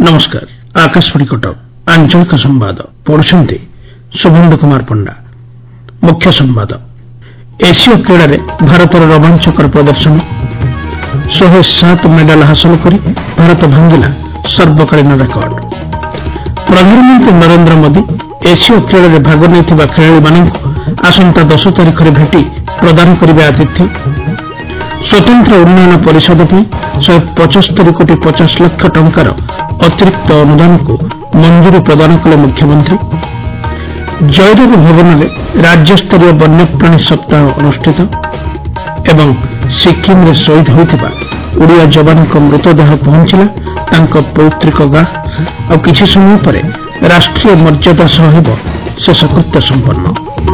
नमस्कार। आकाशवाणी कटक आंचलिक संवाद पढ़ुछंती शुभेन्दु कुमार पंडा। मुख्य संवाद। एशिया क्रीड़ा रे भारतर रोमांचकर प्रदर्शन 107 मेडल हासिल करी भारत भांगिला सर्वकालीन रेकर्ड। प्रधानमंत्री नरेंद्र मोदी एशिया क्रीड़ा रे भाग नहीं खेलाड़ी मानक आसंता 10 तारिख रे भेटी प्रदान करिवे आतिथ्य। स्वतंत्र उन्नयन परिषद 175 कोटी 50 लाख टंकार अतिरिक्त अनुदान को मंजूरी प्रदान कले मुख्यमंत्री। जयदेव भवन में राज्यस्तरीय वन्यप्राणी सप्ताह अनुष्ठित एवं सिक्किम रे शहीद होता ओडिया जवान मृतदेह पहुंचला तांको पौत्रिक गाँ और किछि समय पर राष्ट्रीय मर्यादा सह शेषकृत्य संपन्न।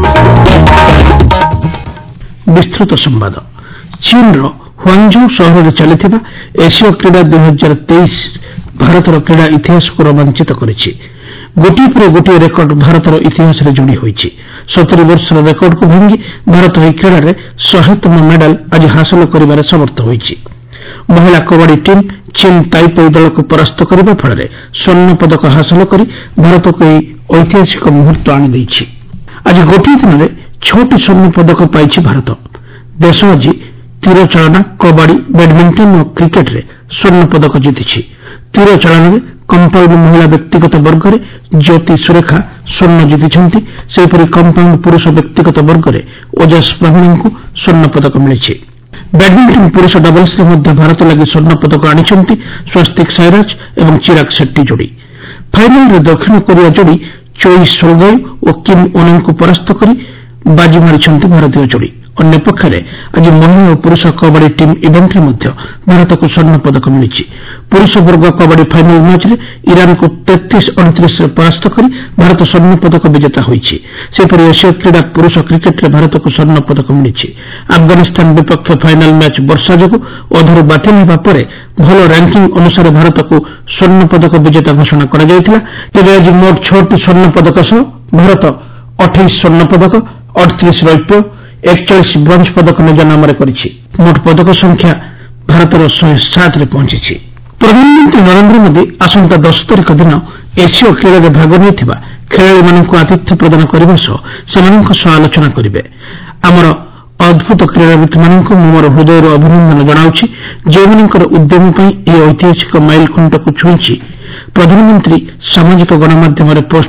विस्तृत संवाद। चीन ह्वांगझौ सहर में चली एशिया क्रीड़ा 2023 भारतर क्रीड़ा इतिहास को रोमांचित करिछि। गोटे पर गोटे रेकर्ड भारतर इतिहास रे जोड़ी होइछि। 70 वर्षर रेकर्ड को भांगी भारत ଏହି କ୍ରୀଡ଼ାରେ 100ତମ मेडल आज हासिल करिबारे समर्थ होइछि। महिला कबड्डी टीम चीन ताइपेई दल को परास्त करने फल स्वर्ण पदक हासिल कर भारत को ऐतिहासिक मुहूर्त आनी देछि। आज गोटे दिन में 6टी स्वर्ण पदक पाइछि भारत। देश आज तीर चालना, कबड्डी, बैडमिंटन और क्रिकेट रे स्वर्ण पदक जीति। तीर चालन में कंपाउंड महिला व्यक्तिगत वर्ग में ज्योति सुरेखा स्वर्ण जीति। सेपरी कंपाउंड पुरुष व्यक्तिगत वर्ग में ओजस ब्राह्मण को स्वर्ण पदक मिली। बैडमिंटन पुरुष डबल्स में भारत लगी स्वर्ण पदक आनी स्वस्तिक साईराज और चिराग शेट्टी जोड़ी। फाइनाल में दक्षिण कोरिया जोड़ी चोई सोलगाई और किम ओनंग को परास्त कर बाजी मारी भारतीय जोड़ी। अन्य पक्षरे आज महिला और पुरुष कबड्डी टीम इवेंट में भारत को स्वर्ण पदक मिली। पुरुष वर्ग कबड्डी फाइनाल मैच में ईरान को 33-29 परास्त कर भारत स्वर्ण पदक विजेता होइछि। सेपरि एशिया क्रीड़ा पुरुष क्रिकेट में भारत को स्वर्ण पदक मिली। अफगानिस्तान विपक्ष फाइनाल मैच वर्षा जो अधारू बातिल होगा पर भल रैंकिंग अनुसार भारत को स्वर्ण पदक विजेता घोषणा कर तेज आज मोट 6टी स्वर्ण पदक सह भारत 28 स्वर्ण पदक, 38 रौप्य, 41 ब्रोंज पदक निज नाम मोट पदक संख्या भारतर 107 रे पहुंची। प्रधानमंत्री नरेंद्र मोदी आसंता 10 तारिख दिन एशिया क्रीड़ा में भाग नहीं खेलाड़ी मानक आतिथ्य प्रदान करने सह आलोचना करेंगे। आमर अद्भुत क्रीड़ावित मानक मोर हृदय अभिनंदन जनाऊँगी जो उद्यम यह ऐतिहासिक माइल खुंट को छुईंची। प्रधानमंत्री सामाजिक गणमाध्यम पोस्ट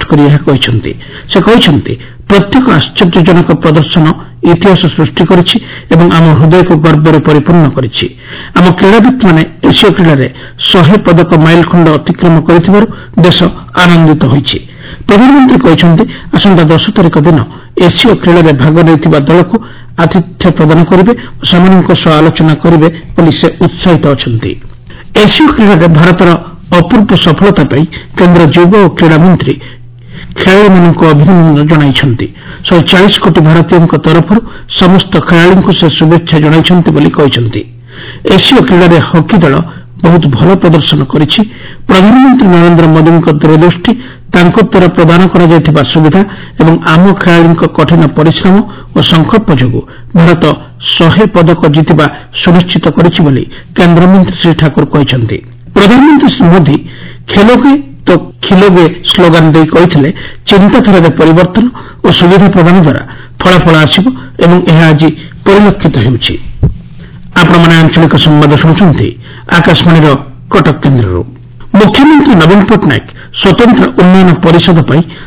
कर प्रत्येक आश्चर्यजनक प्रदर्शन इतिहास सृष्टि करिछि एवं आम हृदय को गर्व परिपूर्ण करिछि। आम क्रीड़ावित माने एशिया क्रीड़ा में 100 पदक माइल खंड अतिक्रम कर देश आनंदित होइछि। प्रधानमंत्री कहते आसंता 10 तारिख दिन एशिया क्रीड़ा में भाग नहीं दल को आतिथ्य प्रदान करेंगे और सेमानक सह आलोचना करेंगे बोली से उत्साहित अछंती। एशिया क्रीड़ा में भारतर अपूर्व सफलता पाई केन्द्र युवा और क्रीड़ा मंत्री खेलाड़ी मानक अभिनंदन जनाइछंती। 140 कोटी भारतीयों तरफ समस्त खेलाड़ी को से शुभेच्छा जनाइछंती बोली कहछंती। एशिया क्रीड़ा में हॉकी दल बहुत भल प्रदर्शन करिछि। प्रधानमंत्री नरेंद्र मोदी दूरदृष्टि तांको द्वारा प्रदान करा जायथिबा सुविधा एवं आम खेलाड़ी कठिन परिश्रम और संकल्प जोगु भारत 100 पदक जीतिबा सुनिश्चित करिछि बोली केन्द्रमंत्री श्री ठाकुर कहछंती। प्रधानमंत्री श्री मोदी खेलोगे तो खिलोगे स्लोगान दे कहते चिंताधारा परिवर्तन और सुविधा प्रदान द्वारा फलाफल आसिब एवं यह आज परिलक्षित होउछि। आपण माने आंचलिक संवाद शुणुछंती आकाशवाणी कटक केन्द्र। मुख्यमंत्री नवीन पट्टनायक स्वतंत्र उन्नयन परिषद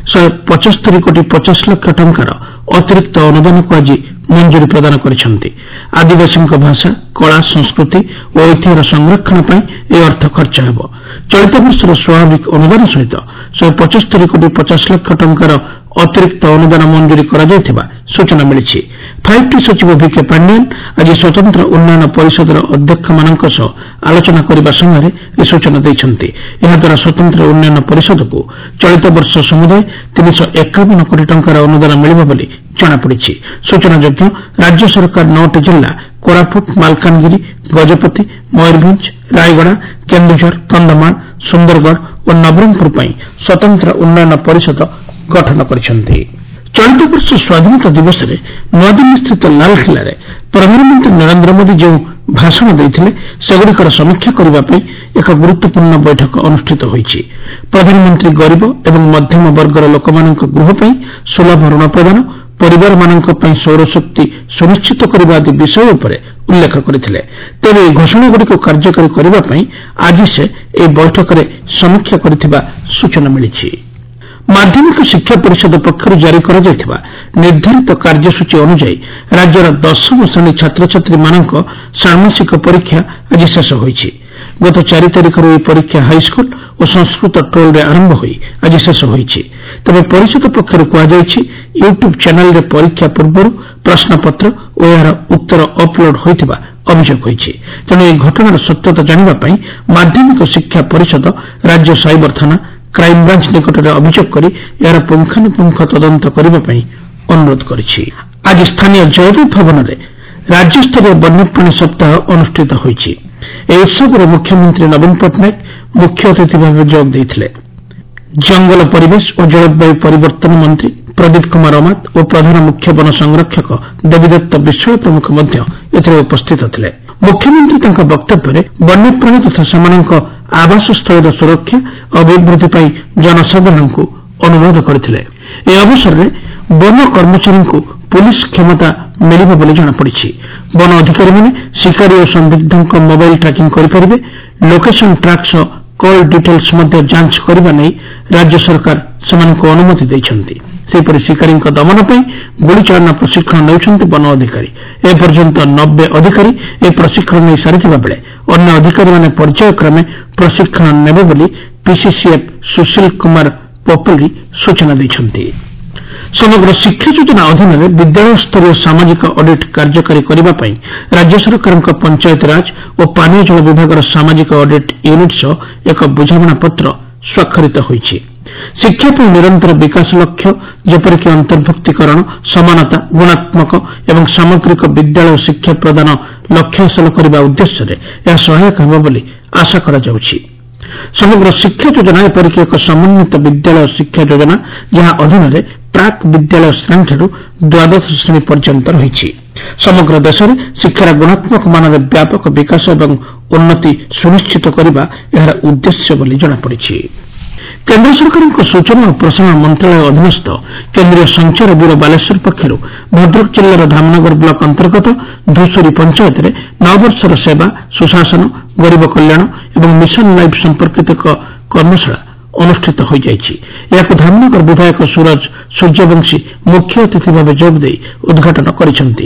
175 कोटी 50 लाख टंकार अतिरिक्त अनुदान को आज मंजूरी प्रदान करिसेंती। आदिवासी भाषा, कला, संस्कृति और ऐतिह्यर संरक्षण पर यह अर्थ खर्च हेब। चलित वर्षर स्वाभाविक अनुदान सहित 175 कोटी 50 लाख टंकार अतिरिक्त अनुदान मंजूरी करा सूचना मिली। 5टी सचिव भिके पांडियन आज स्वतंत्र उन्नयन परिषद अध्यक्ष मानक आलोचना करने समय यह सूचना देते। याद्वारा स्वतंत्र उन्नयन परिषद को चलित वर्ष समुदाय 351 कोटी टंकार अनुदान मिलिब बोली जनापड़ी। सूचनायोग्य राज्य सरकार 9टी जिला कोरापुट, मालकानगिरी, गजपति, मयूरभंज, रायगड़ा, केन्दुझर, कंधमाल, सुंदरगढ़ और नवरंगपुर पर स्वतंत्र उन्नयन परिषद गठन करिसेंती। चलित वर्ष स्वाधीनता दिवस में नूआदिल्ली स्थित लालकिला प्रधानमंत्री नरेंद्र मोदी जो ଭାଷଣ ଦେଇଥିଲେ ସେଗୁଡ଼ିକର ସମୀକ୍ଷା କରିବା ପାଇଁ ଏକ ଗୁରୁତ୍ୱପୂର୍ଣ୍ଣ ବୈଠକ ଅନୁଷ୍ଠିତ ହୋଇଛି। ପ୍ରଧାନମନ୍ତ୍ରୀ ଗରିବ ଏବଂ ମଧ୍ୟମ ବର୍ଗର ଲୋକମାନଙ୍କ ଗୃହ ପାଇଁ ସୁଲଭ ଋଣ ପ୍ରଦାନ, ପରିବାରମାନଙ୍କ ପାଇଁ ସୌରଶକ୍ତି ସୁନିଶ୍ଚିତ କରିବା ଆଦି ବିଷୟ ଉପରେ ଉଲ୍ଲେଖ କରିଥିଲେ। ତେବେ ଏହି ଘୋଷଣାଗୁଡ଼ିକୁ କାର୍ଯ୍ୟକାରୀ କରିବା ପାଇଁ ଆଜି ସେ ଏହି ବୈଠକରେ ସମୀକ୍ଷା କରିଥିବା ସୂଚନା ମିଳିଛି। ମାଧ୍ୟମିକ ଶିକ୍ଷା ପରିଷଦ ପକ୍ଷରୁ ଜାରି କରାଯାଇଥିବା ନିର୍ଦ୍ଧାରିତ କାର୍ଯ୍ୟସୂଚୀ ଅନୁଯାୟୀ ରାଜ୍ୟର ଦଶମ ଶ୍ରେଣୀ ଛାତ୍ରଛାତ୍ରୀମାନଙ୍କ ଷାଣ୍ମାସିକ ପରୀକ୍ଷା ଆଜି ଶେଷ ହୋଇଛି। ଗତ 4 ତାରିଖରୁ ଏହି ପରୀକ୍ଷା ହାଇସ୍କୁଲ ଓ ସଂସ୍କୃତ ଟୋଲ୍ରେ ଆରମ୍ଭ ହୋଇ ଆଜି ଶେଷ ହୋଇଛି। ତେବେ ପରିଷଦ ପକ୍ଷରୁ କୁହାଯାଇଛି ୟୁଟ୍ୟୁବ୍ ଚ୍ୟାନେଲରେ ପରୀକ୍ଷା ପୂର୍ବରୁ ପ୍ରଶ୍ନପତ୍ର ଓ ଏହାର ଉତ୍ତର ଅପ୍ଲୋଡ୍ ହୋଇଥିବା ଅଭିଯୋଗ ହୋଇଛି। ତେଣୁ ଏହି ଘଟଣାର ସତ୍ୟତା ଜାଣିବା ପାଇଁ ମାଧ୍ୟମିକ ଶିକ୍ଷା ପରିଷଦ ରାଜ୍ୟ ସାଇବର ଥାନା କ୍ରାଇମବ୍ରାଞ୍ଚ ନିକଟରେ ଅଭିଯୋଗ କରି ଏହାର ପୁଙ୍ଖାନୁପୁଙ୍ଖ ତଦନ୍ତ କରିବା ପାଇଁ ଅନୁରୋଧ କରିଛି। ଆଜି ସ୍ଥାନୀୟ ଜୟଦେବ ଭବନରେ ରାଜ୍ୟସ୍ତରୀୟ ବନ୍ୟପ୍ରାଣୀ ସପ୍ତାହ ଅନୁଷ୍ଠିତ ହୋଇଛି। ଏହି ଉତ୍ସବରେ ମୁଖ୍ୟମନ୍ତ୍ରୀ ନବୀନ ପଟ୍ଟନାୟକ ମୁଖ୍ୟ ଅତିଥି ଭାବେ ଯୋଗ ଦେଇଥିଲେ। ଜଙ୍ଗଲ ପରିବେଶ ଓ ଜଳବାୟୁ ପରିବର୍ତ୍ତନ ମନ୍ତ୍ରୀ ପ୍ରଦୀପ କୁମାର ଅମାତ ଓ ପ୍ରଧାନ ମୁଖ୍ୟ ବନ ସଂରକ୍ଷକ ଦେବୀଦତ୍ତ ବିଶ୍ୱାଳ ପ୍ରମୁଖ ମଧ୍ୟ ଏଥିରେ ଉପସ୍ଥିତ ଥିଲେ। ମୁଖ୍ୟମନ୍ତ୍ରୀ ତାଙ୍କ ବକ୍ତବ୍ୟରେ ବନ୍ୟପ୍ରାଣୀ ତଥା ସେମାନଙ୍କ ଆବାସସ୍ଥଳୀର ସୁରକ୍ଷା ଓ ଅଭିବୃଦ୍ଧି ପାଇଁ ଜନସାଧାରଣଙ୍କୁ ଅନୁରୋଧ କରିଥିଲେ। ଏହି ଅବସରରେ ବନ କର୍ମଚାରୀଙ୍କୁ ପୁଲିସ କ୍ଷମତା ମିଳିବ ବୋଲି ଜଣାପଡ଼ିଛି। ବନ ଅଧିକାରୀମାନେ ଶିକାରୀ ଓ ସନ୍ଦିଗ୍ଧଙ୍କ ମୋବାଇଲ ଟ୍ରାକିଂ କରିପାରିବେ। ଲୋକେସନ ଟ୍ରାକ୍ ସହ କଲ୍ ଡିଟେଲ୍ସ ମଧ୍ୟ ଯାଞ୍ଚ କରିବା ନେଇ ରାଜ୍ୟ ସରକାର ସେମାନଙ୍କୁ ଅନୁମତି ଦେଇଛନ୍ତି। ସେହିପରି ଶିକାରୀଙ୍କ ଦମନ ପାଇଁ ଗୁଳିଚାଳନା ପ୍ରଶିକ୍ଷଣ ନେଉଛନ୍ତି ବନ ଅଧିକାରୀ। ଏପର୍ଯ୍ୟନ୍ତ 90 ଅଧିକାରୀ ଏହି ପ୍ରଶିକ୍ଷଣ ନେଇ ସାରିଥିବା ବେଳେ ଅନ୍ୟ ଅଧିକାରୀମାନେ ପର୍ଯ୍ୟାୟକ୍ରମେ ପ୍ରଶିକ୍ଷଣ ନେବେ ବୋଲି ପିସିସିଏଫ୍ ସୁଶୀଲ କୁମାର ପୋପଲି ସୂଚନା ଦେଇଛନ୍ତି। ସମଗ୍ର ଶିକ୍ଷା ଯୋଜନା ଅଧୀନରେ ବିଦ୍ୟାଳୟସ୍ତରୀୟ ସାମାଜିକ ଅଡିଟ୍ କାର୍ଯ୍ୟକାରୀ କରିବା ପାଇଁ ରାଜ୍ୟ ସରକାରଙ୍କ ପଞ୍ଚାୟତ ରାଜ ଓ ପାନୀୟ ଜଳ ବିଭାଗର ସାମାଜିକ ଅଡିଟ୍ ୟୁନିଟ୍ ସହ ଏକ ବୁଝାମଣାପତ୍ର ସ୍ୱାକ୍ଷରିତ ହୋଇଛି। ଶିକ୍ଷା ପାଇଁ ନିରନ୍ତର ବିକାଶ ଲକ୍ଷ୍ୟ, ଯେପରିକି ଅନ୍ତର୍ଭୁକ୍ତିକରଣ, ସମାନତା, ଗୁଣାତ୍ମକ ଏବଂ ସାମଗ୍ରିକ ବିଦ୍ୟାଳୟ ଶିକ୍ଷା ପ୍ରଦାନ ଲକ୍ଷ୍ୟ ହାସଲ କରିବା ଉଦ୍ଦେଶ୍ୟରେ ଏହା ସହାୟକ ହେବ ବୋଲି ଆଶା କରାଯାଉଛି। ସମଗ୍ର ଶିକ୍ଷା ଯୋଜନା ଏପରିକି ଏକ ସମନ୍ୱିତ ବିଦ୍ୟାଳୟ ଶିକ୍ଷା ଯୋଜନା, ଯାହା ଅଧୀନରେ ପ୍ରାକ୍ ବିଦ୍ୟାଳୟ ଶ୍ରେଣୀଠାରୁ ଦ୍ୱାଦଶ ଶ୍ରେଣୀ ପର୍ଯ୍ୟନ୍ତ ରହିଛି। ସମଗ୍ର ଦେଶରେ ଶିକ୍ଷାର ଗୁଣାତ୍ମକ ମାନରେ ବ୍ୟାପକ ବିକାଶ ଏବଂ ଉନ୍ନତି ସୁନିଶ୍ଚିତ କରିବା ଏହାର ଉଦ୍ଦେଶ୍ୟ ବୋଲି ଜଣାପଡ଼ିଛି। କେନ୍ଦ୍ର ସରକାରଙ୍କ ସୂଚନା ଓ ପ୍ରସାରଣ ମନ୍ତ୍ରଣାଳୟ ଅଧୀନସ୍ଥ କେନ୍ଦ୍ରୀୟ ସଞ୍ଚାର ବ୍ୟୁରୋ ବାଲେଶ୍ୱର ପକ୍ଷରୁ ଭଦ୍ରକ ଜିଲ୍ଲାର ଧାମନଗର ବ୍ଲକ ଅନ୍ତର୍ଗତ ଧୂସୁରୀ ପଞ୍ଚାୟତରେ 9 ବର୍ଷର ସେବା, ସୁଶାସନ, ଗରିବ କଲ୍ୟାଣ ଏବଂ ମିଶନ ଲାଇଫ୍ ସମ୍ପର୍କିତ ଏକ କର୍ମଶାଳା ଅନୁଷ୍ଠିତ ହୋଇଯାଇଛି। ଏହାକୁ ଧାମନଗର ବିଧାୟକ ସୁରଜ ସୂର୍ଯ୍ୟବଂଶୀ ମୁଖ୍ୟ ଅତିଥି ଭାବେ ଯୋଗଦେଇ ଉଦ୍ଘାଟନ କରିଛନ୍ତି।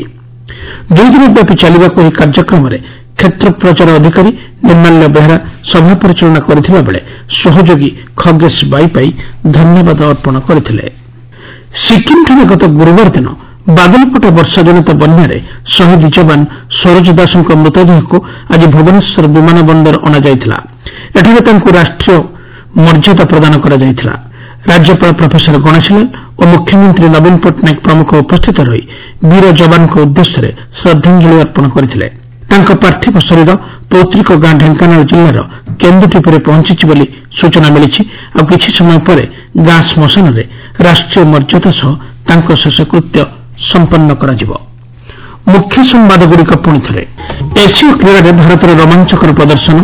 2 ଦିନ ବ୍ୟାପୀ ଚାଲିବାକୁ ଏହି କାର୍ଯ୍ୟକ୍ରମରେ କ୍ଷେତ୍ର ପ୍ରଚାର ଅଧିକାରୀ ନିର୍ମାଲ୍ୟ ବେହେରା ସଭା ପରିଚାଳନା କରିଥିବା ବେଳେ ସହଯୋଗୀ ଖଗେଶ ବାଇପାଇ ଧନ୍ୟବାଦ ଅର୍ପଣ କରିଥିଲେ। ସିକିମ୍ଠାରେ ଗତ ଗୁରୁବାର ଦିନ ବାଦଲପଟା ବର୍ଷାଜନିତ ବନ୍ୟାରେ ଶହୀଦ ଯବାନ ସରୋଜ ଦାସଙ୍କ ମୃତଦେହକୁ ଆଜି ଭୁବନେଶ୍ୱର ବିମାନ ବନ୍ଦର ଅଣାଯାଇଥିଲା। ଏଠାରେ ତାଙ୍କୁ ରାଷ୍ଟ୍ରୀୟ ମର୍ଯ୍ୟାଦା ପ୍ରଦାନ କରାଯାଇଥିଲା। ରାଜ୍ୟପାଳ ପ୍ରଫେସର ଗଣେଶୀଲାଲ ଓ ମୁଖ୍ୟମନ୍ତ୍ରୀ ନବୀନ ପଟ୍ଟନାୟକ ପ୍ରମୁଖ ଉପସ୍ଥିତ ରହି ବୀର ଯବାନଙ୍କ ଉଦ୍ଦେଶ୍ୟରେ ଶ୍ରଦ୍ଧାଞ୍ଜଳି ଅର୍ପଣ କରିଥିଲେ। ତାଙ୍କ ପାର୍ଥିବ ଶରୀର ପୌତ୍ରିକ ଗାଁ ଢେଙ୍କାନାଳ ଜିଲ୍ଲାର କେନ୍ଦୁଟିପୁରେ ପହଞ୍ଚିଛି ବୋଲି ସୂଚନା ମିଳିଛି। ଆଉ କିଛି ସମୟ ପରେ ଗାଁ ଶ୍ମଶାନରେ ରାଷ୍ଟ୍ରୀୟ ମର୍ଯ୍ୟାଦା ସହ ତାଙ୍କ ଶେଷକୃତ୍ୟ ସମ୍ପନ୍ନ କରାଯିବ। ମୁଖ୍ୟ ସମ୍ବାଦଗୁଡ଼ିକ ପୁଣିଥରେ। ଏସୀୟ କ୍ରୀଡ଼ାରେ ଭାରତର ରୋମାଞ୍ଚକର ପ୍ରଦର୍ଶନ।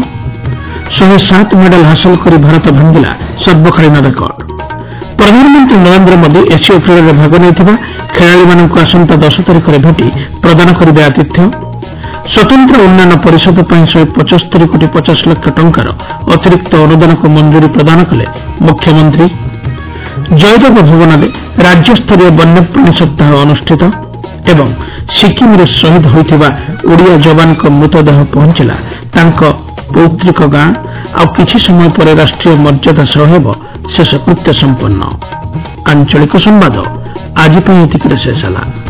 107 ମେଡାଲ ହାସଲ କରି ଭାରତ ଭାଙ୍ଗିଲା ସର୍ବକାଳୀନ ରେକର୍ଡ। ପ୍ରଧାନମନ୍ତ୍ରୀ ନରେନ୍ଦ୍ର ମୋଦି ଏସୀୟ କ୍ରୀଡ଼ାରେ ଭାଗ ନେଇଥିବା ଖେଳାଳିମାନଙ୍କୁ ଆସନ୍ତା 10 ତାରିଖରେ ଭେଟି ପ୍ରଦାନ କରିବେ ଆତିଥ୍ୟ। ସ୍ୱତନ୍ତ୍ର ଉନ୍ନୟନ ପରିଷଦ ପାଇଁ 175 କୋଟି 50 ଲକ୍ଷ ଟଙ୍କାର ଅତିରିକ୍ତ ଅନୁଦାନକୁ ମଞ୍ଜୁରୀ ପ୍ରଦାନ କଲେ ମୁଖ୍ୟମନ୍ତ୍ରୀ। ଜୟଦେବ ଭବନରେ ରାଜ୍ୟସ୍ତରୀୟ ବନ୍ୟପ୍ରାଣୀ ସପ୍ତାହ ଅନୁଷ୍ଠିତ ଏବଂ ସିକିମ୍ରେ ଶହୀଦ ହୋଇଥିବା ଓଡ଼ିଆ ଯବାନଙ୍କ ମୃତଦେହ ପହଞ୍ଚିଲା ତାଙ୍କ ପୌତ୍ରିକ ଗାଁ। ଆଉ କିଛି ସମୟ ପରେ ରାଷ୍ଟ୍ରୀୟ ମର୍ଯ୍ୟାଦା ସହ ହେବ ଶେଷକୃତ୍ୟ ସମ୍ପନ୍ନ। ଆଞ୍ଚଳିକ ସମ୍ବାଦ ଆଜି ପାଇଁ ଏତିକିରେ ଶେଷ ହେଲା।